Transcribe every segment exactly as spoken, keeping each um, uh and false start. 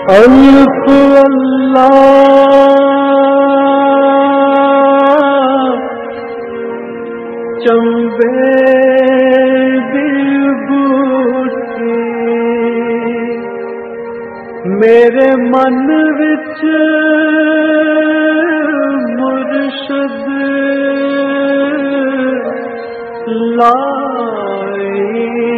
الف اللہ چمبے دل بوٹی میرے من وچ مرشد لائی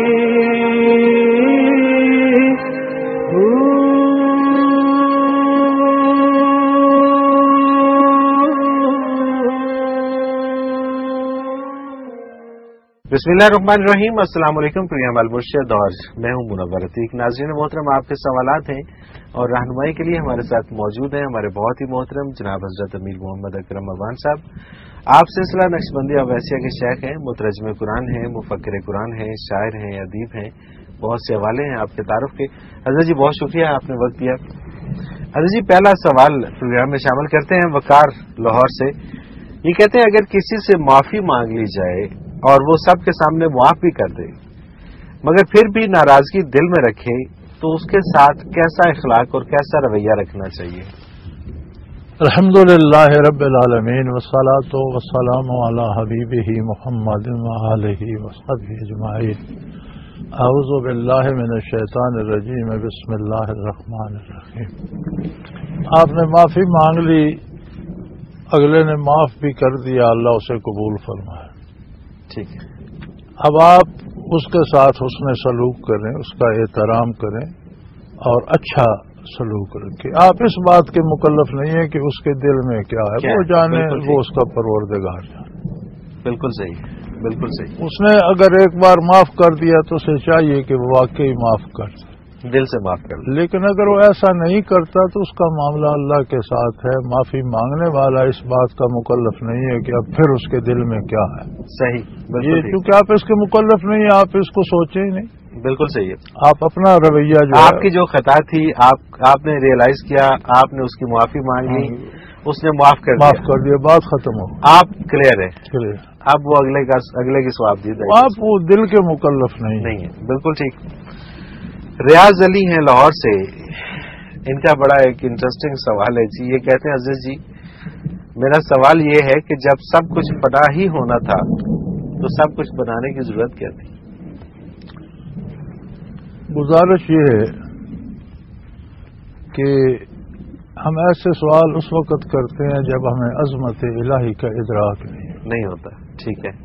بسم اللہ الرحمن الرحیم۔ السلام علیکم پروگرام المرشد اور میں ہوں منور عتیق۔ ناظرین محترم، آپ کے سوالات ہیں اور رہنمائی کے لیے ہمارے ساتھ موجود ہیں ہمارے بہت ہی محترم جناب حضرت امیر محمد اکرم افغان صاحب۔ آپ سلسلہ نقشبندی اویسیہ کے شیخ ہیں، مترجم قرآن ہیں، مفکر قرآن ہیں، شاعر ہیں، ادیب ہیں، بہت سے حوالے ہیں آپ کے تعارف کے۔ حضرت جی بہت شکریہ آپ نے وقت دیا۔ حضرت جی پہلا سوال پروگرام میں شامل کرتے ہیں وقار لاہور سے۔ یہ کہتے ہیں اگر کسی سے معافی مانگ لی جائے اور وہ سب کے سامنے معاف بھی کر دے مگر پھر بھی ناراضگی دل میں رکھے تو اس کے ساتھ کیسا اخلاق اور کیسا رویہ رکھنا چاہیے؟ الحمدللہ رب العالمین والصلاۃ والسلام علی حبیبہ محمد وآلہ وصحبہ اجمعین۔ اعوذ باللہ من الشیطان الرجیم، بسم اللہ الرحمن الرحیم۔ آپ نے معافی مانگ لی، اگلے نے معاف بھی کر دیا، اللہ اسے قبول فرمائے، ٹھیک ہے۔ اب آپ اس کے ساتھ حسن سلوک کریں، اس کا احترام کریں اور اچھا سلوک رکھیں۔ آپ اس بات کے مکلف نہیں ہیں کہ اس کے دل میں کیا ہے، وہ جانے، وہ اس کا پروردگار جانے۔ بالکل صحیح، بالکل صحیح۔ اس نے اگر ایک بار معاف کر دیا تو اسے چاہیے کہ وہ واقعی معاف کر دے، دل سے معاف کر دے۔ لیکن اگر وہ ایسا نہیں کرتا تو اس کا معاملہ اللہ کے ساتھ ہے۔ معافی مانگنے والا اس بات کا مکلف نہیں ہے کہ اب پھر اس کے دل میں کیا ہے۔ صحیح، بالکل یہ کیونکہ آپ اس کے مکلف نہیں ہیں، آپ اس کو سوچیں ہی نہیں۔ بالکل صحیح ہے۔ آپ اپنا رویہ جو آپ کی جو خطا تھی، آپ آپ نے ریئلائز کیا، آپ نے اس کی معافی مانگ لی، اس نے معاف کر معاف کر دیا، بات ختم ہو، آپ کلیئر ہے، چلیے اب وہ اگلے کا اگلے کی ثواب دید ہے، آپ وہ دل کے مکلف نہیں نہیں ہے۔ بالکل ٹھیک۔ ریاض علی ہیں لاہور سے، ان کا بڑا ایک انٹرسٹنگ سوال ہے جی۔ یہ کہتے ہیں عزیز جی میرا سوال یہ ہے کہ جب سب کچھ فنا ہی ہونا تھا تو سب کچھ بنانے کی ضرورت کیا تھی؟ گزارش یہ ہے کہ ہم ایسے سوال اس وقت کرتے ہیں جب ہمیں عظمت الہی کا ادراک نہیں نہیں ہوتا، ٹھیک ہے۔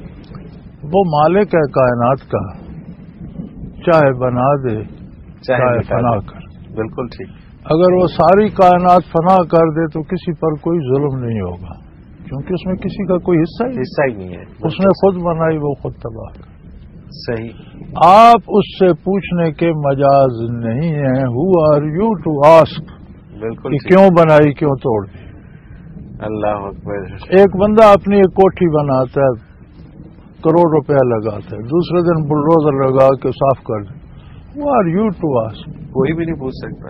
وہ مالک ہے کائنات کا، چاہے بنا دے چاہے فنا کر، بالکل ٹھیک۔ اگر وہ ساری کائنات فنا کر دے تو کسی پر کوئی ظلم نہیں ہوگا، کیونکہ اس میں کسی کا کوئی حصہ ہی حصہ ہی نہیں ہے، اس نے خود بنائی، وہ خود تباہ کر۔ صحیح۔ آپ اس سے پوچھنے کے مجاز نہیں ہیں، who are you to ask, بالکل کیوں بنائی، کیوں توڑ دی۔ اللہ اکبر۔ ایک بندہ اپنی ایک کوٹھی بناتا ہے، کروڑ روپیہ لگاتا ہے، دوسرے دن بلڈوزر لگا کے صاف کر دے، who are you to ask? کوئی بھی نہیں پوچھ سکتا،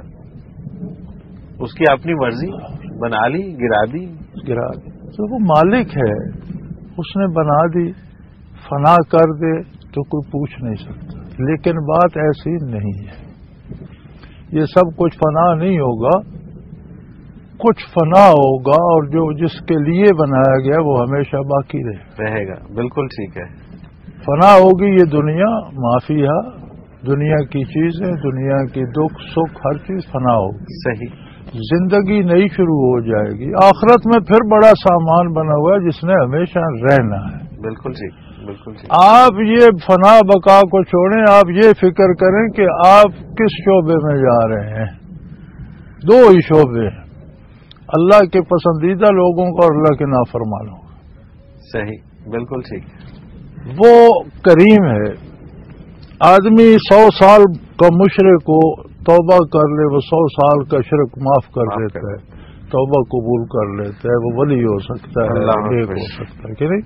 اس کی اپنی مرضی، بنا لی، گرا دی گرا دی تو وہ مالک ہے، اس نے بنا دی، فنا کر دے تو کوئی پوچھ نہیں سکتا۔ لیکن بات ایسی نہیں ہے، یہ سب کچھ فنا نہیں ہوگا، کچھ فنا ہوگا اور جو جس کے لیے بنایا گیا وہ ہمیشہ باقی رہے رہے گا۔ بالکل ٹھیک ہے۔ فنا ہوگی یہ دنیا، معافیہ دنیا کی چیزیں، دنیا کی دکھ سکھ ہر چیز فنا ہوگی، صحیح۔ زندگی نئی شروع ہو جائے گی، آخرت میں پھر بڑا سامان بنا ہوا ہے جس نے ہمیشہ رہنا ہے۔ بالکل ٹھیک، بالکل ٹھیک۔ آپ یہ فنا بقا کو چھوڑیں، آپ یہ فکر کریں کہ آپ کس شعبے میں جا رہے ہیں۔ دو ہی شعبے ہیں، اللہ کے پسندیدہ لوگوں کا اور اللہ کے نافرمانوں کا۔ صحیح، بالکل ٹھیک۔ وہ کریم ہے، آدمی سو سال کا مشرک کو توبہ کر لے، وہ سو سال کا شرک معاف کر دیتا ہے، توبہ قبول کر لیتا ہے، وہ ولی ہو سکتا ہے، نیک ہو سکتا ہے کہ نہیں؟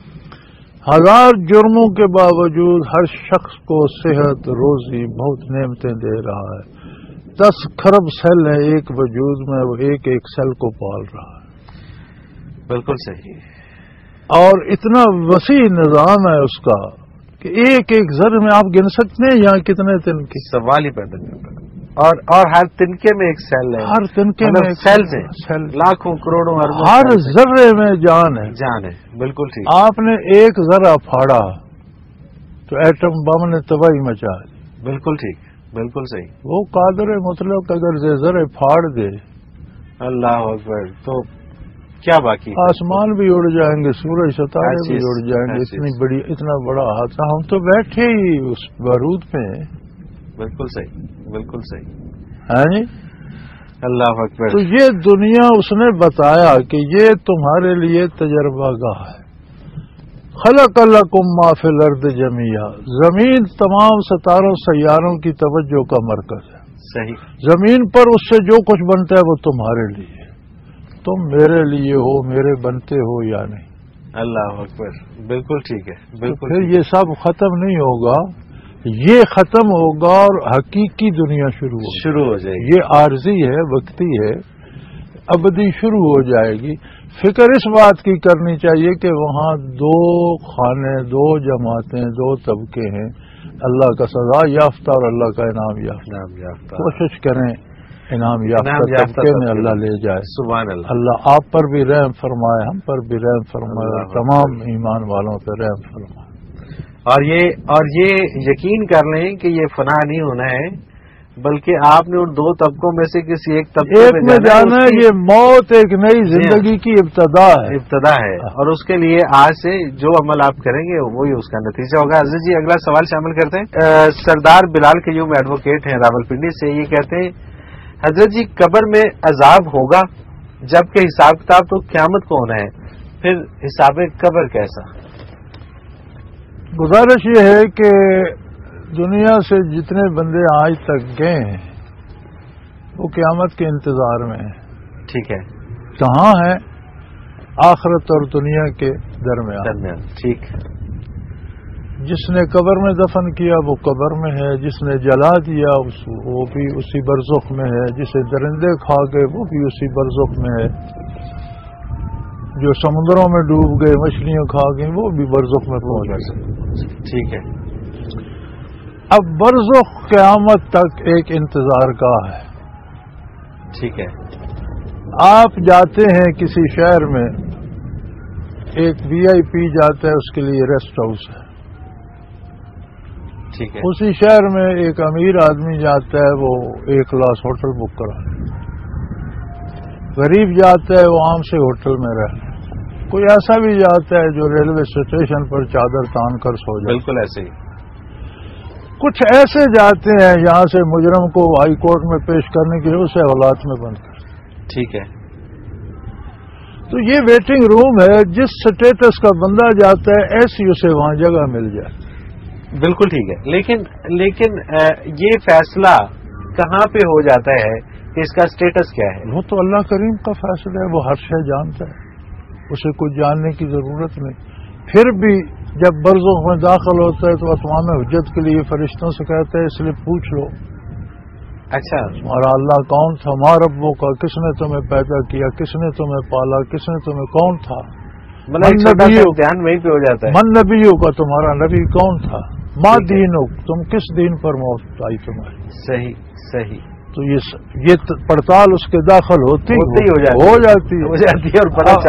ہزار جرموں کے باوجود ہر شخص کو صحت، روزی، بہت نعمتیں دے رہا ہے، دس کھرب سیل ہے ایک وجود میں، وہ ایک ایک سیل کو پال رہا ہے۔ بالکل صحیح۔ اور اتنا وسیع نظام ہے اس کا کہ ایک ایک ذرے میں آپ گن سکتے ہیں یہاں کتنے دن کی؟ سوال ہی پیدا کرتا ہے۔ اور اور ہر تنکے میں ایک سیل ہے، ہر تنکے میں ایک سیل سے سیل، لاکھوں کروڑوں اربوں ہر ذرے میں جان ہے جان ہے. بالکل ٹھیک. آپ نے ایک ذرہ پھاڑا تو ایٹم بم نے تباہی مچا دی. بالکل ٹھیک، بالکل صحیح. وہ قادر مطلق اگر ذرے پھاڑ دے اللہ اکبر تو کیا باقی؟ آسمان بھی اڑ جائیں گے، سورج ستارے بھی اڑ جائیں گے. اتنی بڑی اتنا بڑا حادثہ، ہم تو بیٹھے ہی اس بارود میں. بالکل صحیح، بالکل صحیح. ہاں جی. اللہ اکبر. تو یہ دنیا اس نے بتایا کہ یہ تمہارے لیے تجربہ گاہ ہے. خلق لکم ما فی الارض جمیعا، زمین تمام ستاروں سیاروں کی توجہ کا مرکز ہے. صحیح. زمین پر اس سے جو کچھ بنتا ہے وہ تمہارے لیے، تم میرے لیے ہو، میرے بنتے ہو یا نہیں. اللہ اکبر. بالکل ٹھیک ہے. بالکل. پھر یہ سب ختم نہیں ہوگا، یہ ختم ہوگا اور حقیقی دنیا شروع ہوگی. شروع ہو جائے گی. یہ عارضی ہے، وقتی ہے، ابدی شروع ہو جائے گی. فکر اس بات کی کرنی چاہیے کہ وہاں دو خانے، دو جماعتیں، دو طبقے ہیں، اللہ کا سزا یافتہ اور اللہ کا انعام یافتہ. کوشش کریں انعام یافتہ طبقے میں اللہ لے جائے. سبحان اللہ. اللہ آپ پر بھی رحم فرمائے، ہم پر بھی رحم فرمائے، اور تمام ایمان والوں پہ رحم فرمائے. اور یہ اور یہ یقین کر لیں کہ یہ فنا نہیں ہونا ہے، بلکہ آپ نے ان دو طبقوں میں سے کسی ایک طبقے ایک میں جانا ہے. یہ موت ایک نئی زندگی کی ابتدا ہے ابتدا ہے اور اس کے لیے آج سے جو عمل آپ کریں گے وہی اس کا نتیجہ ہوگا. حضرت جی اگلا سوال شامل کرتے ہیں. سردار بلال قیوم ایڈوکیٹ ہیں راولپنڈی سے. یہ کہتے ہیں حضرت جی قبر میں عذاب ہوگا جبکہ حساب کتاب تو قیامت کو ہونا ہے، پھر حساب قبر کیسا؟ گزارش یہ ہے کہ دنیا سے جتنے بندے آج تک گئے ہیں وہ قیامت کے انتظار میں ہیں. ٹھیک ہے. کہاں ہیں؟ آخرت اور دنیا کے درمیان. درمیان. ٹھیک. جس نے قبر میں دفن کیا وہ قبر میں ہے، جس نے جلا دیا وہ بھی اسی برزخ میں ہے، جسے درندے کھا گئے وہ بھی اسی برزخ میں ہے، جو سمندروں میں ڈوب گئے مچھلیاں کھا گئیں وہ بھی برزخ میں پہنچ گئے. ٹھیک ہے. اب برزخ قیامت تک ایک انتظار گاہ ہے. ٹھیک ہے. آپ جاتے ہیں کسی شہر میں، ایک وی آئی پی جاتا ہے، اس کے لیے ریسٹ ہاؤس ہے. ٹھیک ہے. اسی شہر میں ایک امیر آدمی جاتا ہے، وہ ایک کلاس ہوٹل بک کرا. غریب جاتا ہے وہ عام سے ہوٹل میں رہتا ہے. کوئی ایسا بھی جاتا ہے جو ریلوے اسٹیشن پر چادر تان کر سو جائے. بالکل ایسے ہی. کچھ ایسے جاتے ہیں یہاں سے مجرم کو ہائی کورٹ میں پیش کرنے کے لیے اسے حوالات میں بند کر. ٹھیک ہے. تو یہ ویٹنگ روم ہے. جس سٹیٹس کا بندہ جاتا ہے ایسی اسے وہاں جگہ مل جائے. بالکل ٹھیک ہے. لیکن لیکن یہ فیصلہ کہاں پہ ہو جاتا ہے کہ اس کا سٹیٹس کیا ہے؟ وہ تو اللہ کریم کا فیصلہ ہے، وہ ہر شے جانتا ہے، اسے کچھ جاننے کی ضرورت نہیں. پھر بھی جب برزخ میں داخل ہوتا ہے تو اتمام حجت کے لیے فرشتوں سے کہتا ہے اس لیے پوچھ لو. اچھا. تمہارا اللہ کون تھا؟ ماں ربوں کا، کس نے تمہیں پیدا کیا، کس نے تمہیں پالا، کس نے تمہیں کون تھا؟ دھیان وہیں پہ ہو جاتا ہے. من نبیوں کا، تمہارا نبی کون تھا؟ ماں دینوں، تم کس دین پر موت آئی تمہاری؟ صحیح صحیح. تو یہ پڑتال اس کے داخل ہوتی ہو جاتی ہے.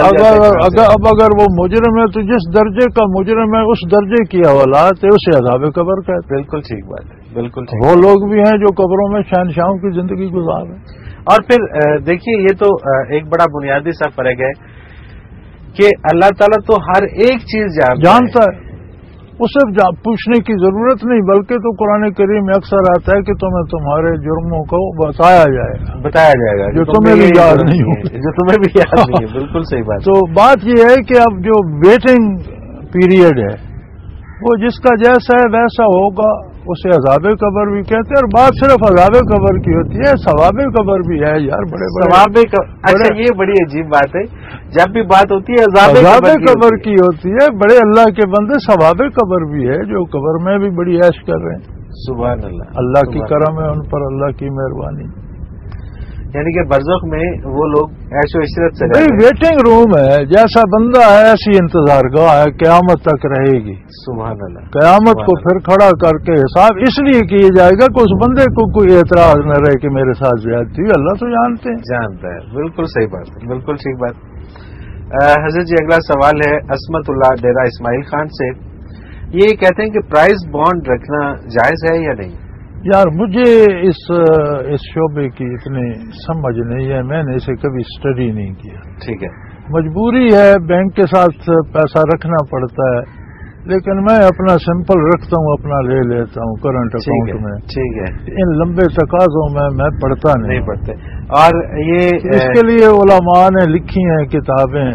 اب اگر وہ مجرم ہے تو جس درجے کا مجرم ہے اس درجے کی حوالات ہے، اسے عذاب قبر کا. بالکل ٹھیک بات ہے. بالکل ٹھیک. وہ لوگ بھی ہیں جو قبروں میں شہنشاہوں کی زندگی گزار رہے. اور پھر دیکھیے یہ تو ایک بڑا بنیادی سا فرق ہے کہ اللہ تعالیٰ تو ہر ایک چیز جانتا ہے، اسے پوچھنے کی ضرورت نہیں، بلکہ تو قرآن کریم میں اکثر آتا ہے کہ تمہیں تمہارے جرموں کو بتایا جائے گا بتایا جائے گا جو تمہیں بھی یاد نہیں ہو جو تمہیں بھی یاد نہیں ہے. بالکل صحیح بات. تو بات یہ ہے کہ اب جو ویٹنگ پیریڈ ہے وہ جس کا جیسا ہے ویسا ہوگا، اسے عذاب قبر بھی کہتے ہیں. اور بات صرف عذاب قبر کی ہوتی ہے، ثواب قبر بھی ہے یار. بڑے ثواب. اچھا یہ بڑی عجیب بات ہے، جب بھی بات ہوتی ہے عذاب قبر کی ہوتی ہے. بڑے اللہ کے بندے ثواب قبر بھی ہے جو قبر میں بھی بڑی عیش کر رہے ہیں. سبحان اللہ. اللہ کی کرم ہے ان پر، اللہ کی مہربانی. یعنی کہ برزخ میں وہ لوگ عیش و عشرت سے بھائی ویٹنگ روم ہے، جیسا بندہ ہے ایسی انتظار گاہ ہے، قیامت تک رہے گی. سبحان اللہ. قیامت کو پھر کھڑا کر کے حساب اس لیے کیا جائے گا کہ اس بندے کو کوئی اعتراض نہ رہے کہ میرے ساتھ زیادتی. اللہ تو جانتے ہیں. جانتا ہے. بالکل صحیح بات ہے، بالکل ٹھیک بات. حضرت جی اگلا سوال ہے عصمت اللہ ڈیرہ اسماعیل خان سے. یہ کہتے ہیں کہ پرائز بانڈ رکھنا جائز ہے یا نہیں؟ یار مجھے اس اس شعبے کی اتنی سمجھ نہیں ہے، میں نے اسے کبھی اسٹڈی نہیں کیا. ٹھیک ہے. مجبوری ہے، بینک کے ساتھ پیسہ رکھنا پڑتا ہے، لیکن میں اپنا سمپل رکھتا ہوں، اپنا لے لیتا ہوں کرنٹ اکاؤنٹ میں. ٹھیک ہے. ان لمبے تقاضوں میں میں پڑھتا نہیں نہیں پڑھتے. اور یہ اس کے لیے علماء نے لکھی ہیں کتابیں،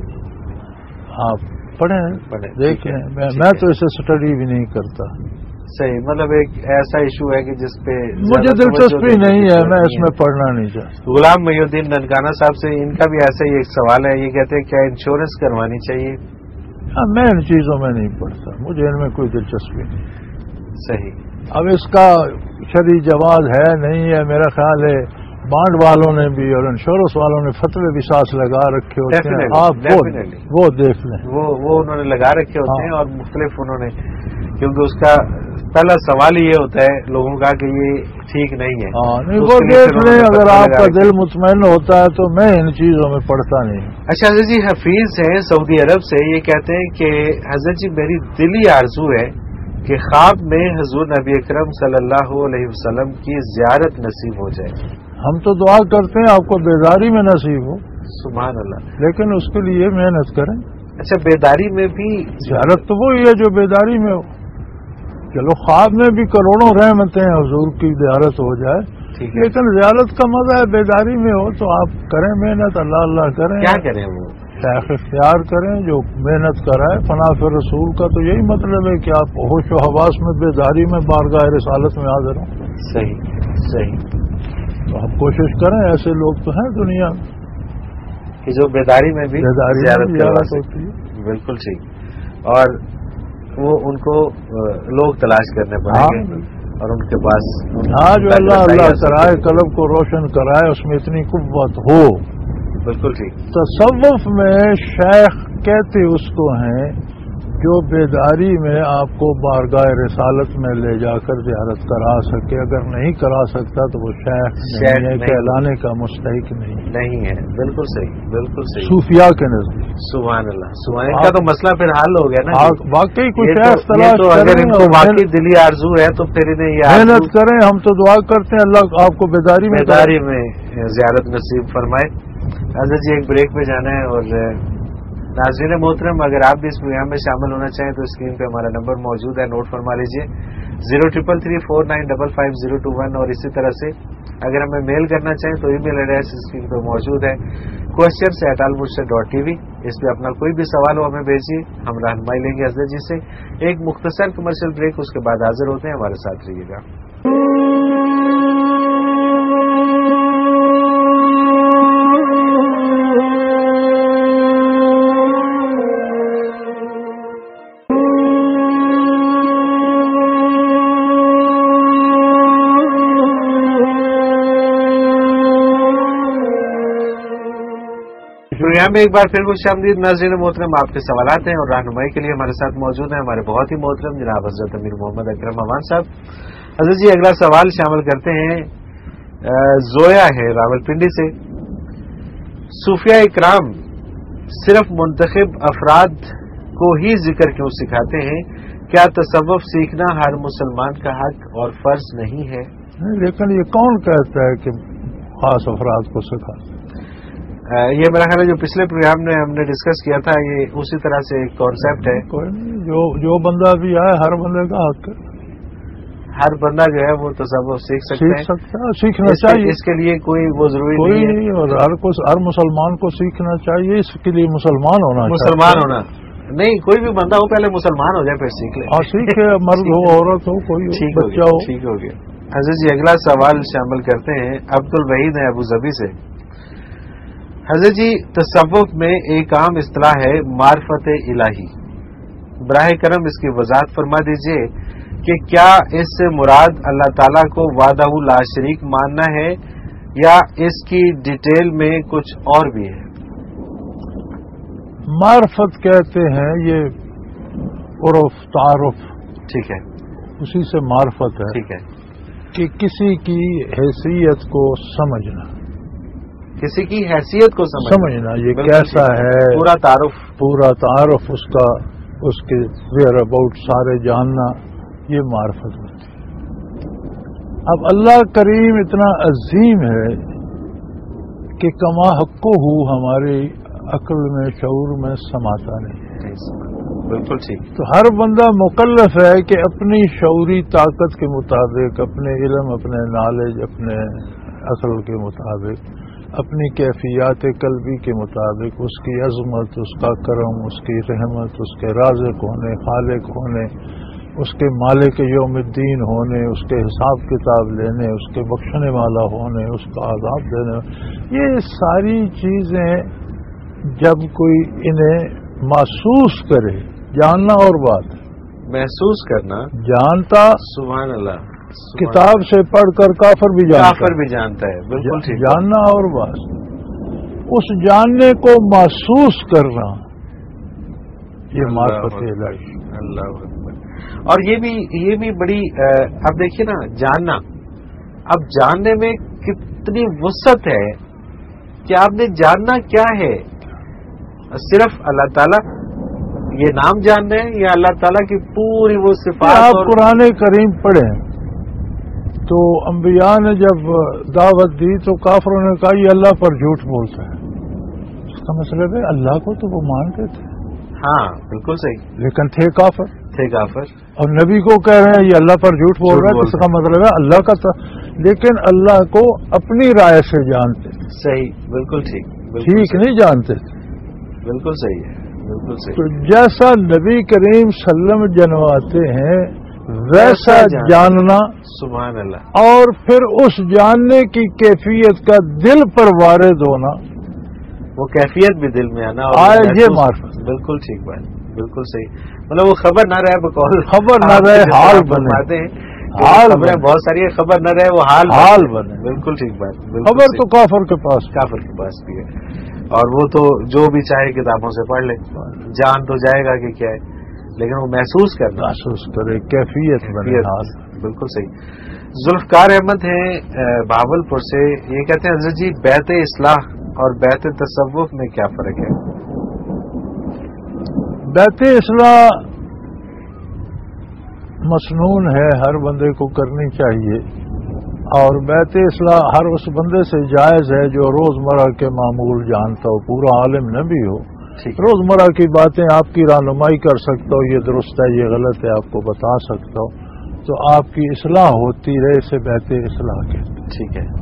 آپ پڑھیں دیکھیں. میں تو اسے اسٹڈی بھی نہیں کرتا. صحیح. مطلب ایک ایسا ایشو ہے کہ جس پہ مجھے دلچسپی نہیں ہے، میں اس میں پڑھنا نہیں چاہتا. غلام محی الدین ننکانہ صاحب سے ان کا بھی ایسا ہی ایک سوال ہے. یہ کہتے ہیں کیا انشورنس کروانی چاہیے؟ میں ان چیزوں میں نہیں پڑھتا، مجھے ان میں کوئی دلچسپی نہیں. صحیح. اب اس کا شرعی جواز ہے نہیں ہے، میرا خیال ہے بانڈ والوں نے بھی اور انشورنس والوں نے فتوے بھی ساتھ لگا رکھے ہوتے ہیں. آپ وہ دیکھ لیں، وہ وہ انہوں نے لگا رکھے ہوتے ہیں. ہاں. اور مختلف انہوں نے، کیونکہ اس کا پہلا سوال یہ ہوتا ہے لوگوں کا کہ یہ ٹھیک نہیں ہے. ہاں نہیں، وہ دیکھ لیں. اگر آپ کا دل مطمئن ہوتا ہے تو میں ان چیزوں میں پڑھتا نہیں. اچھا حضرت جی حفیظ ہیں سعودی عرب سے. یہ کہتے ہیں کہ حضرت جی میری دلی آرزو ہے کہ خواب میں حضور نبی اکرم صلی اللہ علیہ وسلم کی زیارت نصیب ہو جائے. ہم تو دعا کرتے ہیں آپ کو بیداری میں نصیب ہو. سبحان اللہ. لیکن اس کے لیے محنت کریں. اچھا بیداری میں بھی زیارت تو وہی ہے جو بیداری میں ہو. چلو خواب میں بھی کروڑوں رحمتیں ہیں حضور کی زیارت ہو جائے، لیکن زیارت کا مزہ ہے بیداری میں ہو. تو آپ کریں محنت، اللہ اللہ کریں. کیا کریں؟ وہ شیخ اختیار کریں جو محنت کرائے. فناف رسول کا تو یہی مطلب ہے کہ آپ ہوش و حواس میں بیداری میں بارگاہ رسالت میں حاضر ہوں. صحیح صحیح. تو آپ کوشش کریں. ایسے لوگ تو ہیں دنیا میں کہ جو بیداری میں بھی بیداری زیارت زیارت ہوتی ہے. بالکل ٹھیک. اور وہ ان کو لوگ تلاش کرنے پڑیں گے اور ان کے پاس ہاں جو اللہ اللہ کرائے، قلب کو روشن کرائے، اس میں اتنی قوت ہو. بالکل ٹھیک. تصوف میں شیخ کہتے اس کو ہیں جو بیداری میں آپ کو بارگاہ رسالت میں لے جا کر زیارت کرا سکے. اگر نہیں کرا سکتا تو وہ شیخ نہیں ہے، کہلانے کا مستحق نہیں نہیں ہے. بالکل صحیح، بالکل صحیح. صوفیاء کے نزدیک. سبحان اللہ. سبحان اللہ. کا تو مسئلہ پھر حل ہو گیا نا. واقعی کچھ شیخ تلاش کریں. اگر ان کو واقعی دلی آرزو ہے تو پھر انہیں یہ محنت کریں. ہم تو دعا کرتے ہیں اللہ آپ کو بیداری میں بیداری میں زیارت نصیب فرمائے. حضرت جی ایک بریک پہ جانا ہے. اور ناظرین محترم اگر آپ بھی اس پروگرام میں شامل ہونا چاہیں تو اسکرین پہ ہمارا نمبر موجود ہے، نوٹ فرما لیجئے zero triple three four nine double five zero two one. اور اسی طرح سے اگر ہمیں میل کرنا چاہیں تو ای میل ایڈریس اسکرین پہ موجود ہے questions at Almurshid dot T V. اس پہ اپنا کوئی بھی سوال ہو ہمیں بھیجیے، ہم رہنمائی لیں گے حضرت جی سے. ایک مختصر کمرشل بریک، اس کے بعد حاضر ہوتے ہیں. ہمارے ساتھ رہیے گا. میں ایک بار پھر خوش آمدید ناظرین محترم. آپ کے سوالات ہیں اور رہنمائی کے لیے ہمارے ساتھ موجود ہیں ہمارے بہت ہی محترم جناب حضرت امیر محمد اکرم امان صاحب. حضرت جی اگلا سوال شامل کرتے ہیں. زویا ہے راولپنڈی سے. صوفیاء اکرام صرف منتخب افراد کو ہی ذکر کیوں سکھاتے ہیں؟ کیا تصوف سیکھنا ہر مسلمان کا حق اور فرض نہیں ہے؟ لیکن یہ کون کہتا ہے کہ خاص افراد کو سکھاتے؟ یہ میرا خیال ہے جو پچھلے پروگرام میں ہم نے ڈسکس کیا تھا یہ اسی طرح سے ایک کانسیپٹ ہے. کوئی نہیں، جو جو بندہ بھی آئے ہر بندے کا حق ہے. ہر بندہ جو ہے وہ تصوف سیکھ سکتا ہے. سیکھ سکتا ہے، سیکھنا چاہیے. اس کے لیے کوئی وہ ضروری کوئی نہیں ہے. اور ہر کو ہر مسلمان کو سیکھنا چاہیے. اس کے لیے مسلمان ہونا مسلمان ہونا نہیں، کوئی بھی بندہ ہو پہلے مسلمان ہو جائے پھر سیکھ لے. ہاں سیکھے، مرد ہو عورت ہو کوئی بچہ ہو. ٹھیک ہو گیا. حضرت جی اگلا سوال شامل کرتے ہیں عبد الوحید ہیں ابو ظبی سے. حضرت جی تصوف میں ایک عام اصطلاح ہے معرفت الہی. براہ کرم اس کی وضاحت فرما دیجئے کہ کیا اس سے مراد اللہ تعالیٰ کو وحدہ لا شریک ماننا ہے یا اس کی ڈیٹیل میں کچھ اور بھی ہے؟ معرفت کہتے ہیں یہ عرف تعارف، ٹھیک ہے، اسی سے معرفت ہے، ٹھیک ہے، کہ کسی کی حیثیت کو سمجھنا، کسی کی حیثیت کو سمجھنا, سمجھنا یہ کیسا ہے، پورا تعارف، پورا تعارف اس کا، اس کے ویئر اباؤٹ سارے جاننا، یہ معرفت ہوتی ہے۔ اب اللہ کریم اتنا عظیم ہے کہ کما حق ہو ہماری عقل میں شعور میں سماتا نہیں، بالکل ٹھیک۔ تو ہر بندہ مکلف ہے کہ اپنی شعوری طاقت کے مطابق، اپنے علم، اپنے نالج، اپنے عقل کے مطابق، اپنی کیفیات قلبی کے مطابق اس کی عظمت، اس کا کرم، اس کی رحمت، اس کے رازق ہونے، خالق ہونے، اس کے مالک یوم الدین ہونے، اس کے حساب کتاب لینے، اس کے بخشنے والا ہونے، اس کا عذاب دینے، یہ ساری چیزیں جب کوئی انہیں محسوس کرے، جاننا اور بات ہے، محسوس کرنا، جانتا سبحان اللہ، کتاب سے پڑھ کر کافر بھی جانتا کافر بھی جانتا ہے، بالکل ٹھیک، جاننا اور بات، اس جاننے کو محسوس کرنا، یہ معرفت الہی۔ اللہ اکبر۔ اور یہ بھی یہ بھی بڑی، اب دیکھیے نا، جاننا، اب جاننے میں کتنی وسعت ہے کہ آپ نے جاننا کیا ہے، صرف اللہ تعالیٰ یہ نام جاننا ہے یا اللہ تعالیٰ کی پوری وہ صفات؟ آپ اور قرآن کریم پڑھیں تو انبیاء نے جب دعوت دی تو کافروں نے کہا یہ اللہ پر جھوٹ بولتا ہے، اس کا مطلب ہے اللہ کو تو وہ مانتے تھے، ہاں بالکل صحیح، لیکن تھے کافر، تھے کافر، اور نبی کو کہہ رہے ہیں یہ اللہ پر جھوٹ بول رہا ہے، اس کا مطلب ہے اللہ کا تھا، لیکن اللہ کو اپنی رائے سے جانتے تھے، صحیح، بالکل ٹھیک، ٹھیک نہیں جانتے تھے، بالکل صحیح ہے، بالکل صحیح۔ تو جیسا نبی کریم صلی اللہ علیہ وسلم جنواتے ہیں ویسا جاننا، سبحان اللہ، اور پھر اس جاننے کی کیفیت کا دل پر وارد ہونا، وہ کیفیت بھی دل میں آنا، آئے یہ معرفت، بالکل ٹھیک بات، بالکل صحیح، مطلب وہ خبر نہ رہے، بقول خبر نہ رہے، حال بنے، حال بنے، بہت ساری خبر نہ رہے، وہ حال حال بنے، بالکل ٹھیک بات، خبر تو کافر کے پاس، کافر کے پاس بھی ہے، اور وہ تو جو بھی چاہے کتابوں سے پڑھ لے، جان تو جائے گا کہ کیا ہے، لیکن وہ محسوس کرنا، محسوس کرے، کیفیت بنے، حال، بالکل صحیح۔ ذوالفقار احمد ہیں بھاول پور سے، یہ کہتے ہیں حضرت جی بیعت اصلاح اور بیعت تصوف میں کیا فرق ہے؟ بیعت اصلاح مسنون ہے، ہر بندے کو کرنی چاہیے، اور بیعت اصلاح ہر اس بندے سے جائز ہے جو روزمرہ کے معمول جانتا ہو، پورا عالم نہ بھی ہو، روزمرہ کی باتیں آپ کی رہنمائی کر سکتا ہو، یہ درست ہے، یہ غلط ہے، آپ کو بتا سکتا ہو، تو آپ کی اصلاح ہوتی رہے، اسے بیعت اصلاح کہتے ہیں۔ ٹھیک ہے۔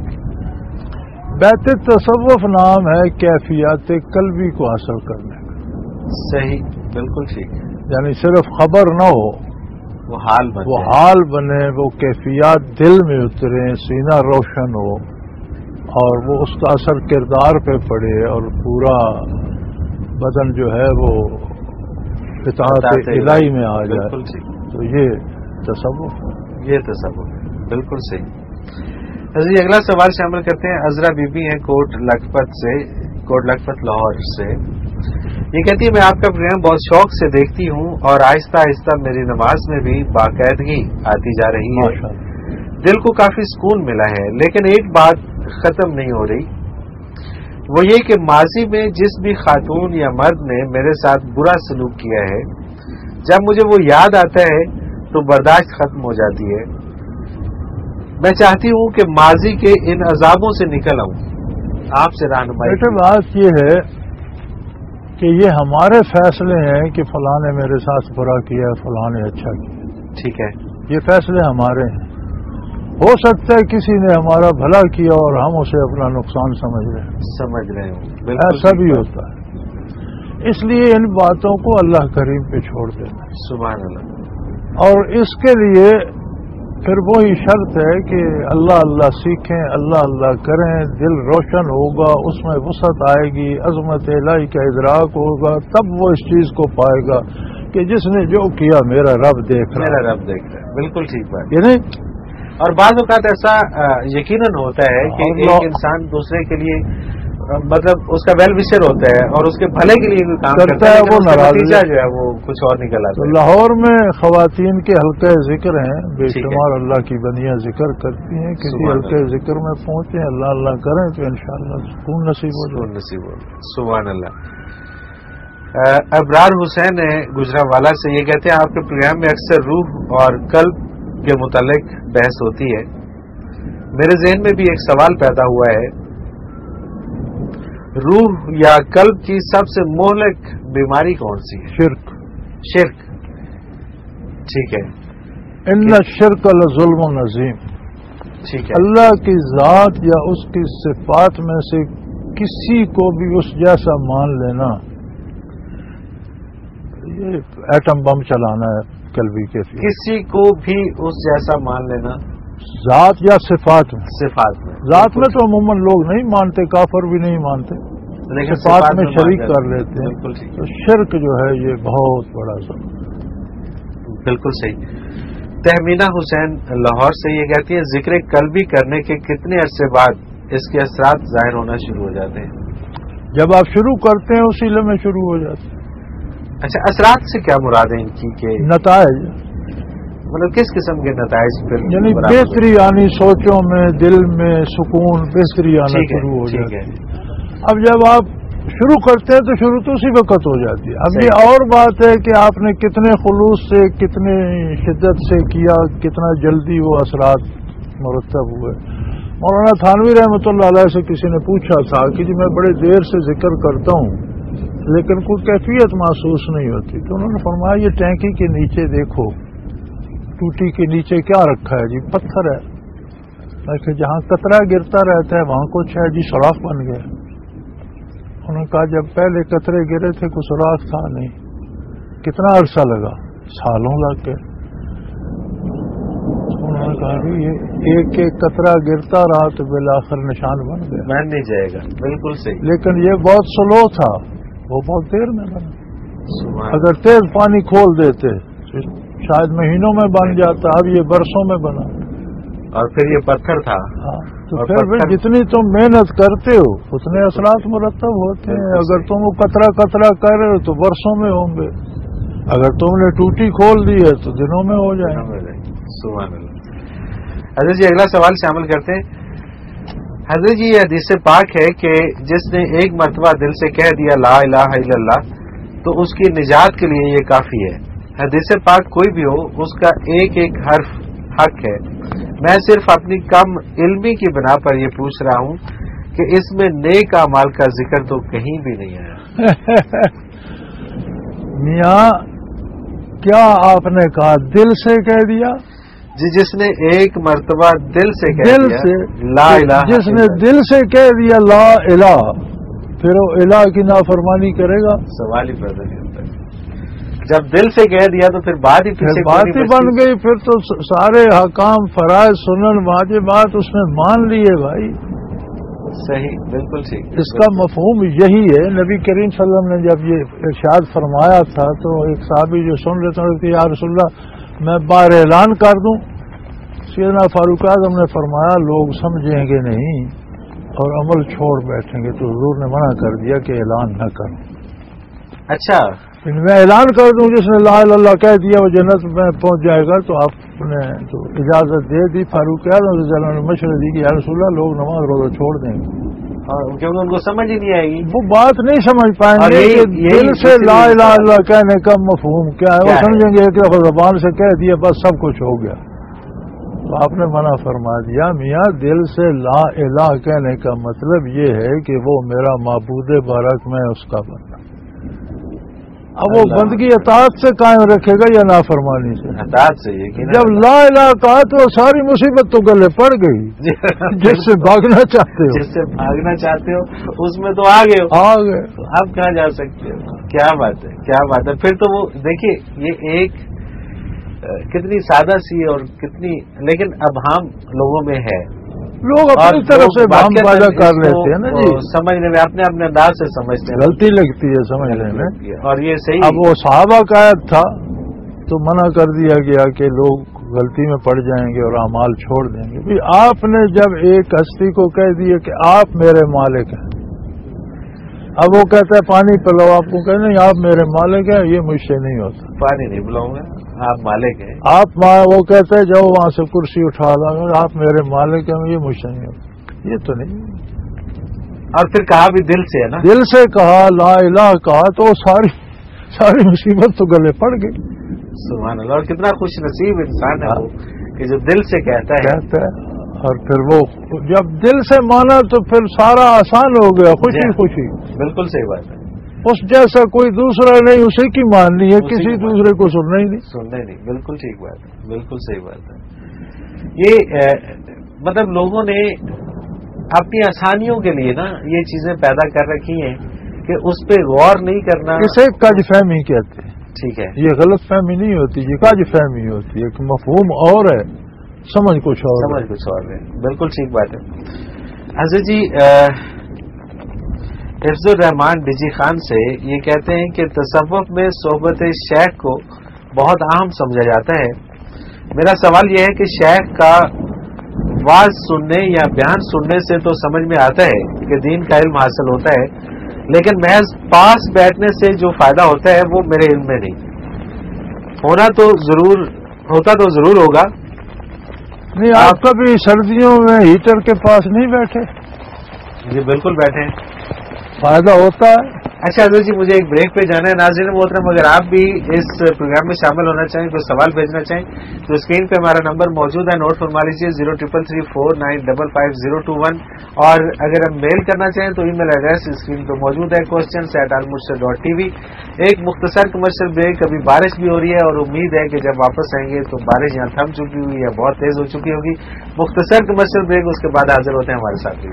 بیعت تصوف نام ہے کیفیات قلبی کو حاصل کرنے کا، صحیح، بالکل ٹھیک، یعنی صرف خبر نہ ہو، وہ حال بنے، وہ حال بنے، وہ کیفیات دل میں اترے، سینہ روشن ہو، اور وہ اس کا اثر کردار پہ پڑے، اور پورا بدن جو ہے وہ اطاعت الہی میں آ جائے، تو یہ تصوف، یہ تصوف، بالکل صحیح۔ جی اگلا سوال شامل کرتے ہیں، عذرا بی بی ہیں کوٹ لکھپت سے، کوٹ لکھپت لاہور سے، یہ کہتی ہے میں آپ کا پروگرام بہت شوق سے دیکھتی ہوں، اور آہستہ آہستہ میری نماز میں بھی باقاعدگی آتی جا رہی ہے، دل کو کافی سکون ملا ہے، لیکن ایک بات ختم نہیں ہو رہی، وہ یہ کہ ماضی میں جس بھی خاتون یا مرد نے میرے ساتھ برا سلوک کیا ہے، جب مجھے وہ یاد آتا ہے تو برداشت ختم ہو جاتی ہے، میں چاہتی ہوں کہ ماضی کے ان عذابوں سے نکل آؤں، آپ سے رہنمائی۔ بیٹے بات یہ ہے کہ یہ ہمارے فیصلے ہیں کہ فلاں نے میرے ساتھ برا کیا ہے، فلاں نے اچھا کیا، ٹھیک ہے، یہ فیصلے ہمارے ہیں، ہو سکتا ہے کسی نے ہمارا بھلا کیا اور ہم اسے اپنا نقصان سمجھ رہے ہیں، سمجھ رہے ہوں، ایسا بھی ہوتا ہے، اس لیے ان باتوں کو اللہ کریم پہ چھوڑ دینا، سبحان اللہ، اور اس کے لیے پھر وہی شرط ہے کہ اللہ اللہ سیکھیں، اللہ اللہ کریں، دل روشن ہوگا، اس میں وسعت آئے گی، عظمت الہی کا ادراک ہوگا، تب وہ اس چیز کو پائے گا کہ جس نے جو کیا میرا رب دیکھ رہا ہے، میرا رب دیکھ رہا ہے، بالکل ٹھیک بات، یعنی اور بعض اوقات ایسا یقیناً ہوتا ہے کہ ایک انسان دوسرے کے لیے مطلب اس کا ویل وشر ہوتا ہے اور اس کے بھلے کے لیے بھی کام کرتا ہے، وہ نتیجہ جو ہے وہ کچھ اور نکل آتا ہے۔ لاہور میں خواتین کے حلقہ ذکر ہیں، بے شمار اللہ کی بندیاں ذکر کرتی ہیں، کسی حلقہ ذکر میں پہنچے اللہ اللہ کریں تو انشاءاللہ سکون نصیب ہو جائے۔ نصیب ہو سبحان اللہ۔ ابرار حسین ہے گجرانوالہ سے، یہ کہتے ہیں آپ کے پروگرام میں اکثر روح اور قلب کے متعلق بحث ہوتی ہے، میرے ذہن میں بھی ایک سوال پیدا ہوا ہے، روح یا قلب کی سب سے مہلک بیماری کون سی ہے؟ شرک۔ شرک، ٹھیک ہے۔ ان الشرک لظلم عظیم، ٹھیک ہے۔ اللہ کی ذات یا اس کی صفات میں سے کسی کو بھی اس جیسا مان لینا یہ ایٹم بم چلانا ہے قلبی کے فیل۔ کسی کو بھی اس جیسا مان لینا ذات یا صفات میں، صفات میں، ذات میں تو عموماً لوگ نہیں مانتے، کافر بھی نہیں مانتے، لیکن صفات میں شریک کر لیتے ہیں۔ بالکل ٹھیک، تو شرک جو ہے یہ بہت بڑا ظلم۔ بالکل صحیح۔ تہمینہ حسین لاہور سے یہ کہتی ہے ذکر قلبی کرنے کے کتنے عرصے بعد اس کے اثرات ظاہر ہونا شروع ہو جاتے ہیں؟ جب آپ شروع کرتے ہیں اسی لمحے شروع ہو جاتے ہیں۔ اچھا، اثرات سے کیا مراد ہے ان کی کہ نتائج مطلب کس قسم کے نتائج پھر یعنی بہتری آنی، سوچوں میں، دل میں سکون، بہتری آنا شروع ہو جاتی ہے۔ اب جب آپ شروع کرتے ہیں تو شروع تو اسی وقت ہو جاتی ہے۔ اب یہ اور بات ہے کہ آپ نے کتنے خلوص سے، کتنے شدت سے کیا، کتنا جلدی وہ اثرات مرتب ہوئے۔ مولانا تھانوی رحمۃ اللہ علیہ سے کسی نے پوچھا تھا کہ جی میں بڑے دیر سے ذکر کرتا ہوں لیکن کوئی کیفیت محسوس نہیں ہوتی، تو انہوں نے فرمایا یہ ٹینکی کے نیچے دیکھو، ٹوٹی کے نیچے کیا رکھا ہے؟ جی پتھر ہے۔ میں کہ جہاں قطرہ گرتا رہتا ہے وہاں کچھ ہے؟ جی سوراخ بن گیا۔ انہوں نے کہا جب پہلے قطرے گرے تھے کوئی سوراخ تھا نہیں۔ کتنا عرصہ لگا؟ سالوں لگ گئے۔ انہوں نے کہا کہ یہ ایک ایک قطرہ گرتا رہا تو بالآخر نشان بن گیا، بن نہیں جائے گا۔ بالکل صحیح، لیکن یہ بہت سلو تھا، وہ بہت دیر میں بنا۔ اگر تیز پانی کھول دیتے شاید مہینوں میں بن جاتا، اب یہ برسوں میں بنا، اور پھر یہ پتھر تھا۔ ہاں تو پھر بھی جتنی تم محنت کرتے ہو اتنے اثرات مرتب ہوتے ہیں۔ اگر تم وہ قطرہ قطرہ کر رہے ہو تو برسوں میں ہوں گے، اگر تم نے ٹوٹی کھول دی ہے تو دنوں میں ہو جائیں گے۔ سبحان اللہ۔ حضرت جی اگلا سوال شامل کرتے ہیں۔ حضرت جی یہ حدیث پاک ہے کہ جس نے ایک مرتبہ دل سے کہہ دیا لا الہ الا اللہ تو اس کی نجات کے لیے یہ کافی ہے۔ حدیث پاک کوئی بھی ہو اس کا ایک ایک حرف حق ہے۔ میں صرف اپنی کم علمی کی بنا پر یہ پوچھ رہا ہوں کہ اس میں نیک اعمال کا ذکر تو کہیں بھی نہیں آیا۔ میاں کیا آپ نے کہا دل سے کہہ دیا؟ جی جس نے ایک مرتبہ دل سے کہہ دل دیا سے لا الہ، جس نے دل سے کہہ دیا لا الہ، پھر وہ الہ کی نافرمانی کرے گا؟ سوال ہی پیدا نہیں ہوتا۔ جب دل سے کہہ دیا تو پھر بات ہی پیچھے بات ہی بن گئی، پھر تو سارے حکام فرائض سنن واجبات اس نے مان لیے بھائی۔ صحیح، بالکل ٹھیک۔ اس کا مفہوم یہی ہے۔ نبی کریم صلی اللہ علیہ وسلم نے جب یہ ارشاد فرمایا تھا تو ایک صحابی جو سن رہے تھے یا رسول اللہ میں باہر اعلان کر دوں؟ سیدنا فاروق اعظم نے فرمایا لوگ سمجھیں گے نہیں اور عمل چھوڑ بیٹھیں گے، تو حضور نے منع کر دیا کہ اعلان نہ کروں۔ اچھا، میں اعلان کر دوں جس نے لا الہ الا اللہ کہہ دیا وہ جنت میں پہنچ جائے گا، تو آپ نے تو اجازت دے دی۔ فاروق اعظم رضی اللہ عنہ نے مشورہ دی کہ یا رسول اللہ لوگ نماز روزہ چھوڑ دیں گے، کیونکہ ان کو سمجھ ہی نہیں آئے گی، وہ بات نہیں سمجھ پائیں گے کہ دل سے لا الہ الا اللہ کہنے کا مفہوم کیا ہے۔ وہ سمجھیں گے ایک دفعہ زبان سے کہہ دیا بس سب کچھ ہو گیا۔ تو آپ نے منع فرما دیا میاں دل سے لا الہ کہنے کا مطلب یہ ہے کہ وہ میرا معبود بارک، میں اس کا بندہ۔ اب وہ بندگی اطاعت سے قائم رکھے گا یا نافرمانی سے؟ اطاعت سے۔ جب لا الہ کہا تو ساری مصیبت تو گلے پڑ گئی، جس سے بھاگنا چاہتے ہو، جس سے بھاگنا چاہتے ہو اس میں تو آ گئے ہو، آ گئے، اب کہاں جا سکتے ہو؟ کیا بات ہے، کیا بات ہے۔ پھر تو وہ دیکھیے یہ ایک کتنی سادہ سی اور کتنی، لیکن اب ہم لوگوں میں ہے، لوگ اپنی طرف سے بھام پیدا کر لیتے ہیں نا جی، سمجھنے میں اپنے اپنے انداز سے سمجھتے ہیں، غلطی لگتی ہے سمجھنے میں، اور یہ صحیح۔ اب وہ صحابہ کا عہد تھا تو منع کر دیا گیا کہ لوگ غلطی میں پڑ جائیں گے اور اعمال چھوڑ دیں گے. بھی آپ نے جب ایک ہستی کو کہہ دیا کہ آپ میرے مالک ہیں، اب وہ کہتا ہے پانی پلاؤ، آپ کو کہنا نہیں آپ میرے مالک ہیں، یہ مجھ سے نہیں ہوتا. پانی نہیں پلاؤں گا، آپ مالک ہیں. آپ وہ کہتا ہے جاؤ وہاں سے کرسی اٹھا لاؤ، آپ میرے مالک ہیں، یہ مجھ سے نہیں ہوتا. یہ تو نہیں. اور پھر کہا بھی دل سے ہے نا، دل سے کہا، لا الہ کہا، تو ساری ساری مصیبت تو گلے پڑ گئی. سبحان اللہ. اور کتنا خوش نصیب انسان ہے وہ کہ جو دل سے کہتا ہے کہتا ہے. اور پھر وہ جب دل سے مانا تو پھر سارا آسان ہو گیا، خوشی خوشی. بالکل صحیح بات ہے. اس جیسا کوئی دوسرا نہیں، اسی کی ماننی ہے، کسی دوسرے کو سننا ہی نہیں. سننا ہی نہیں. بالکل ٹھیک بات ہے، بالکل صحیح بات ہے. یہ مطلب لوگوں نے اپنی آسانیوں کے لیے نا یہ چیزیں پیدا کر رکھی ہیں کہ اس پہ غور نہیں کرنا. اسے کج فہمی کہتے ہیں. ٹھیک ہے، یہ غلط فہمی نہیں ہوتی، یہ کج فہمی ہوتی ہے. ایک مفہوم اور ہے، سمجھ کچھ اور سمجھ کچھ اور ہے. بالکل ٹھیک بات ہے. حضرت جی حفظ الرحمان ڈیجی خان سے یہ کہتے ہیں کہ تصوف میں صحبت شیخ کو بہت اہم سمجھا جاتا ہے. میرا سوال یہ ہے کہ شیخ کا واز سننے یا بیان سننے سے تو سمجھ میں آتا ہے کہ دین کا علم حاصل ہوتا ہے، لیکن محض پاس بیٹھنے سے جو فائدہ ہوتا ہے وہ میرے علم میں نہیں. ہونا تو ضرور ہوتا تو ضرور ہوگا. نہیں، آپ کبھی سردیوں میں ہیٹر کے پاس نہیں بیٹھے؟ جی بالکل بیٹھے ہیں، فائدہ ہوتا ہے. اچھا حضرت جی مجھے ایک بریک پہ جانا ہے. ناظرین محترم اگر آپ بھی اس پروگرام میں شامل ہونا چاہیں، کوئی سوال بھیجنا چاہیں تو اسکرین پہ ہمارا نمبر موجود ہے، نوٹ فرما لیجیے zero triple three four nine double five zero two one. اور اگر ہم میل کرنا چاہیں تو ای میل ایڈریس اسکرین پہ موجود ہے، questions at Almurshid dot T V. ایک مختصر کمرشل بریک. ابھی بارش بھی ہو رہی ہے اور امید ہے کہ جب واپس آئیں گے تو بارش یہاں تھم چکی ہوئی یا بہت تیز ہو چکی ہوگی. مختصر کمرشل بریک، اس کے بعد حاضر ہوتے ہیں ہمارے ساتھ.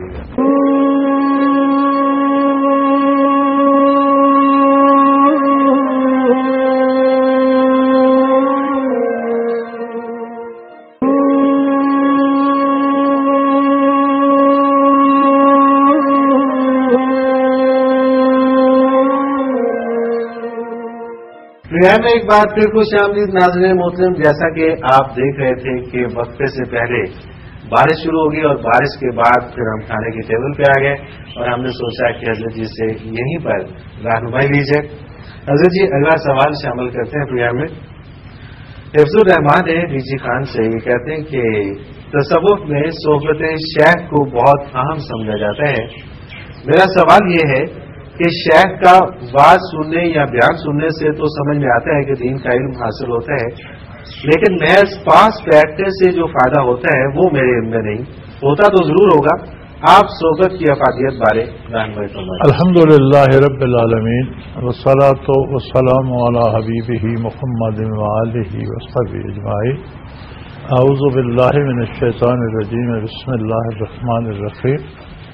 میں ایک بات پھر خوش آمدید ناظرین محترم. جیسا کہ آپ دیکھ رہے تھے کہ وقفے سے پہلے بارش شروع ہوگی اور بارش کے بعد پھر ہم کھانے کے ٹیبل پہ آ گئے اور ہم نے سوچا کہ حضرت جی سے یہیں پر رہنمائی لی جائے. حضرت جی اگلا سوال شامل کرتے ہیں پروگرام میں. حفظ الرحمان ڈی جی خان سے یہ کہتے ہیں کہ تصوف میں صحبت شیخ کو بہت اہم سمجھا جاتا ہے. میرا سوال یہ ہے کہ شیخ کا واز سننے یا بیان سننے سے تو سمجھ میں آتا ہے کہ دین کا علم حاصل ہوتا ہے، لیکن محض پاس بیٹھنے سے جو فائدہ ہوتا ہے وہ میرے علم میں نہیں. ہوتا تو ضرور ہوگا. آپ صحبت کی افادیت بارے رہنمائی فرمائیں. الحمد للہ رب العالمین والصلاۃ والسلام علی حبیبہ محمد وآلہ وصحبہ اجمعین. اعوذ باللہ من الشیطان الرجیم. بسم اللہ الرحمن الرحیم.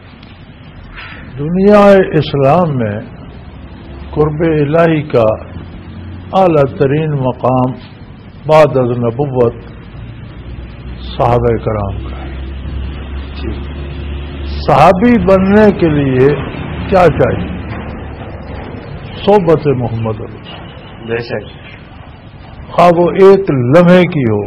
دنیا اسلام میں قرب الہی کا اعلیٰ ترین مقام بعد از نبوت صحابہ کرام کا ہے. صحابی بننے کے لیے کیا چاہیے؟ صحبت محمد رسول. بے شک. خواہ وہ ایک لمحے کی ہو،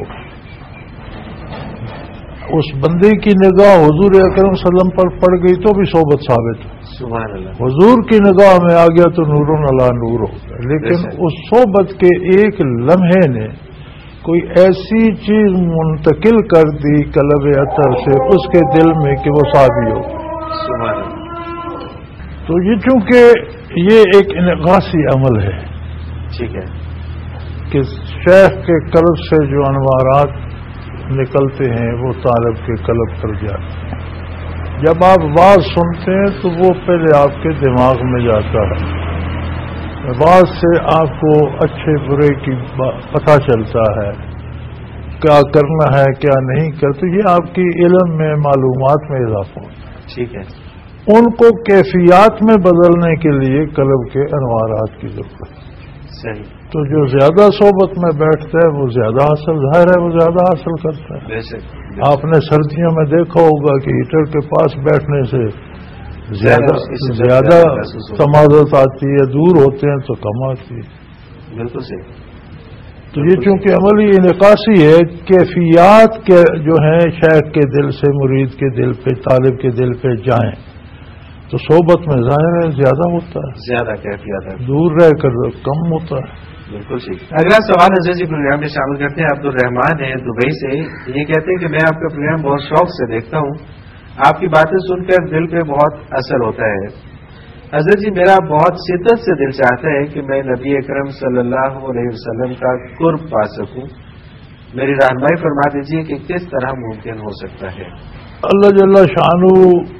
اس بندے کی نگاہ حضور اکرم صلی اللہ علیہ وسلم پر پڑ گئی تو بھی صحبت ثابت ہے. سبحان اللہ. حضور کی نگاہ میں آ گیا تو نور علی نور ہو گیا. لیکن اس صحبت کے ایک لمحے نے کوئی ایسی چیز منتقل کر دی قلب اطہر سے اس کے دل میں کہ وہ صحابی ہو. سبحان اللہ. تو یہ چونکہ یہ ایک انعکاسی عمل ہے، ٹھیک ہے، کہ شیخ کے قلب سے جو انوارات نکلتے ہیں وہ طالب کے قلب پر جاتے ہیں. جب آپ واز سنتے ہیں تو وہ پہلے آپ کے دماغ میں جاتا ہے. واز سے آپ کو اچھے برے کی پتہ چلتا ہے، کیا کرنا ہے کیا نہیں کرتے. یہ آپ کی علم میں معلومات میں اضافہ ہوتا ہے. ٹھیک ہے. ان کو کیفیات میں بدلنے کے لیے قلب کے انوارات کی ضرورت ہے. صحیح. تو جو زیادہ صحبت میں بیٹھتا ہے وہ زیادہ حاصل، ظاہر ہے وہ زیادہ حاصل کرتا ہے. بے شک. آپ نے سردیوں میں دیکھا ہوگا کہ ہیٹر کے پاس بیٹھنے سے زیادہ زیادہ سماعت آتی ہے، دور ہوتے ہیں تو کم آتی ہے. بالکل صحیح. تو یہ چونکہ عملی انعکاسی ہے، کیفیات کے جو ہیں شیخ کے دل سے مرید کے دل پہ، طالب کے دل پہ جائیں تو صحبت میں ظاہر ہے زیادہ ہوتا ہے، زیادہ کیفیت ہے، دور رہ کر کم ہوتا ہے۔ بالکل ٹھیک۔ اگلا سوال حضرت جی پروگرام میں شامل کرتے ہیں عبد الرحمان ہیں دبئی سے، یہ کہتے ہیں کہ میں آپ کا پروگرام بہت شوق سے دیکھتا ہوں، آپ کی باتیں سن کر دل پہ بہت اثر ہوتا ہے۔ حضرت جی میرا بہت شدت سے دل چاہتا ہے کہ میں نبی اکرم صلی اللہ علیہ وسلم کا قرب پا سکوں، میری رہنمائی فرما دیجیے کہ کس طرح ممکن ہو سکتا ہے۔ اللہ جل شانہ